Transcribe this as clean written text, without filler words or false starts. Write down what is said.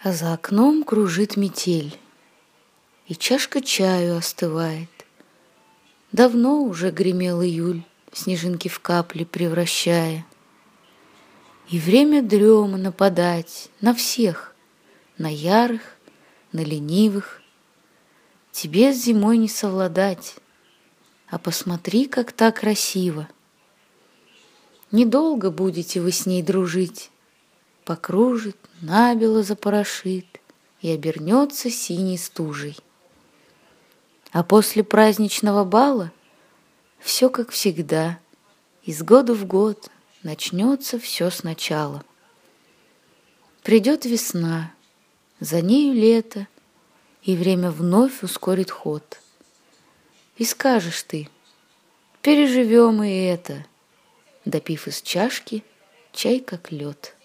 А за окном кружит метель, и чашка чаю остывает. Давно уже гремел июль, снежинки в капли превращая. И время дрема нападать на всех, на ярых, на ленивых. Тебе с зимой не совладать, а посмотри, как та красиво. Недолго будете вы с ней дружить, покружит, набело запорошит и обернется синей стужей. А после праздничного бала все как всегда, из года в год начнется все сначала. Придет весна, за нею лето, и время вновь ускорит ход. И скажешь ты: переживем и это, допив из чашки чай как лед.